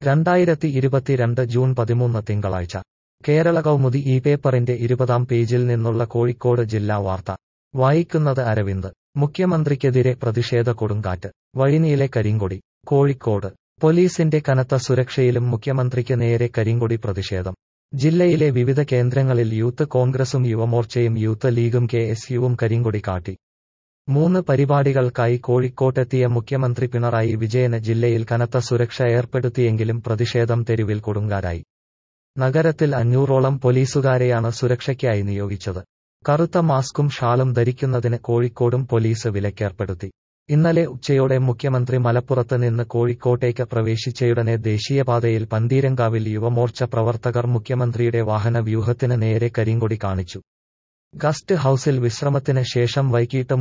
2022 June 13 തിങ്കളാഴ്ച കേരള കൗമുദി ഈ പേപ്പറിന്റെ 20-ാം പേജിൽ നിന്നുള്ള കോഴിക്കോട് ജില്ലാ വാർത്ത വായിക്കുന്നത് അരവിന്ദ്. മുഖ്യമന്ത്രിക്കെതിരെ പ്രതിഷേധ കൊടുങ്കാറ്റ്, വഴിനീളെ കരിങ്കൊടി. കോഴിക്കോട് പോലീസിന്റെ കനത്ത സുരക്ഷയിലും മുഖ്യമന്ത്രിക്ക് നേരെ കരിങ്കൊടി പ്രതിഷേധം. ജില്ലയിലെ വിവിധ കേന്ദ്രങ്ങളിൽ യൂത്ത് കോൺഗ്രസും യുവമോർച്ചയും യൂത്ത് ലീഗും കെഎസ്യുവും കരിങ്കൊടി കാട്ടി. 3 പരിപാടികൾക്കായി കോഴിക്കോട്ടെത്തിയ മുഖ്യമന്ത്രി പിണറായി വിജയന് ജില്ലയിൽ കനത്ത സുരക്ഷ ഏർപ്പെടുത്തിയെങ്കിലും പ്രതിഷേധം തെരുവിൽ കൊടുങ്കാറ്റായി. നഗരത്തിൽ 500ഓളം പോലീസുകാരെയാണ് സുരക്ഷയ്ക്കായി നിയോഗിച്ചത്. കറുത്ത മാസ്കും ഷാളും ധരിക്കുന്നതിന് കോഴിക്കോടും പോലീസ് വിലക്കേർപ്പെടുത്തി. ഇന്നലെ ഉച്ചയോടെ മുഖ്യമന്ത്രി മലപ്പുറത്ത് നിന്ന് കോഴിക്കോട്ടേക്ക് പ്രവേശിച്ചയുടനെ ദേശീയപാതയിൽ പന്തീരങ്കാവിൽ യുവമോർച്ച പ്രവർത്തകർ മുഖ്യമന്ത്രിയുടെ വാഹന വ്യൂഹത്തിന് നേരെ കരിങ്കൊടി കാണിച്ചു. ഗസ്റ്റ് ഹൌസിൽ വിശ്രമത്തിന് ശേഷം വൈകിട്ട്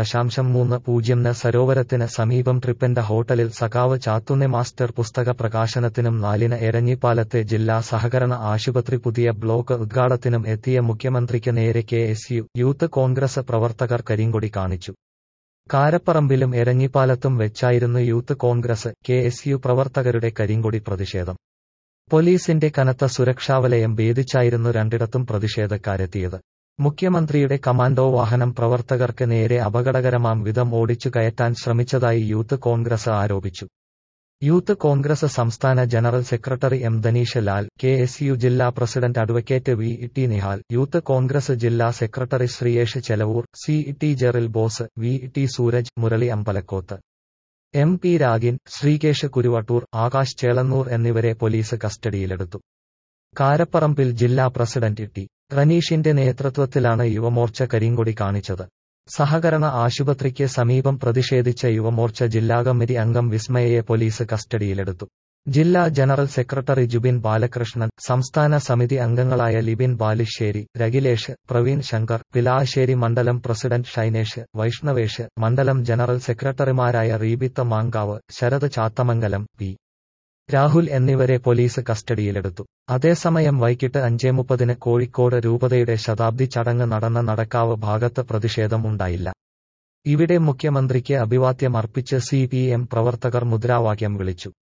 3:30 സരോവരത്തിന് സമീപം ട്രിപ്പന്റ ഹോട്ടലിൽ സഖാവ് ചാത്തുണ്ണി മാസ്റ്റർ പുസ്തക പ്രകാശനത്തിനും 4-ന് എരഞ്ഞിപ്പാലത്തെ ജില്ലാ സഹകരണ ആശുപത്രി പുതിയ ബ്ലോക്ക് ഉദ്ഘാടനത്തിനും എത്തിയ മുഖ്യമന്ത്രിക്ക് നേരെ കെഎസ്യു, യൂത്ത് കോൺഗ്രസ് പ്രവർത്തകർ കരിങ്കൊടി കാണിച്ചു. കാരപ്പറമ്പിലും എരഞ്ഞിപ്പാലത്തും വെച്ചായിരുന്നു യൂത്ത് കോൺഗ്രസ്, കെഎസ്യു പ്രവർത്തകരുടെ കരിങ്കൊടി പ്രതിഷേധം. പോലീസിന്റെ കനത്ത സുരക്ഷാവലയം ഭേദിച്ചായിരുന്നു രണ്ടിടത്തും പ്രതിഷേധക്കാരെത്തിയത്. മുഖ്യമന്ത്രിയുടെ കമാൻഡോ വാഹനം പ്രവർത്തകർക്ക് നേരെ അപകടകരമാം വിധം ഓടിച്ചു കയറ്റാൻ ശ്രമിച്ചതായി യൂത്ത് കോൺഗ്രസ് ആരോപിച്ചു. യൂത്ത് കോൺഗ്രസ് സംസ്ഥാന general secretary M Dhanish Lal, KSU ജില്ലാ president advocate V T. Nihal, youth Congress ജില്ലാ secretary Sreeyesh Chelavoor, C T. Jeril Bose, V T. Sooraj, Murali Ambalakoth, M P. Ragin, Sreekesh Kuruvattoor, Akash Chelannur എന്നിവരെ പോലീസ് കസ്റ്റഡിയിലെടുത്തു. കാരപ്പറമ്പിൽ ജില്ലാ പ്രസിഡന്റ് ടി. റനീഷിന്റെ നേതൃത്വത്തിലാണ് യുവമോർച്ച കരിങ്കൊടി കാണിച്ചത്. സഹകരണ ആശുപത്രിക്ക് സമീപം പ്രതിഷേധിച്ച യുവമോർച്ച ജില്ലാ കമ്മിറ്റി അംഗം വിസ്മയയെ പോലീസ് കസ്റ്റഡിയിലെടുത്തു. ജില്ലാ ജനറൽ സെക്രട്ടറി ജുബിൻ ബാലകൃഷ്ണൻ, സംസ്ഥാന സമിതി അംഗങ്ങളായ ലിബിൻ ബാലുശ്ശേരി, രഗിലേഷ്, പ്രവീൺ ശങ്കർ, പിലാശ്ശേരി മണ്ഡലം പ്രസിഡന്റ് ഷൈനേഷ്, വൈഷ്ണവേഷ്, മണ്ഡലം ജനറൽ സെക്രട്ടറിമാരായ റീബിത്ത് മാങ്കാവ്, ശരത് ചാത്തമംഗലം, പി. രാഹുൽ എന്നിവരെ പോലീസ് കസ്റ്റഡിയിലെടുത്തു. അതേസമയം വൈകിട്ട് 5:30-ന് കോഴിക്കോട് രൂപതയുടെ ശതാബ്ദി ചടങ്ങ് നടന്ന നടക്കാവ് ഭാഗത്ത് പ്രതിഷേധം ഉണ്ടായില്ല. ഇവിടെ മുഖ്യമന്ത്രിക്ക് അഭിവാദ്യം അർപ്പിച്ച് CPM പ്രവർത്തകർ മുദ്രാവാക്യം വിളിച്ചു.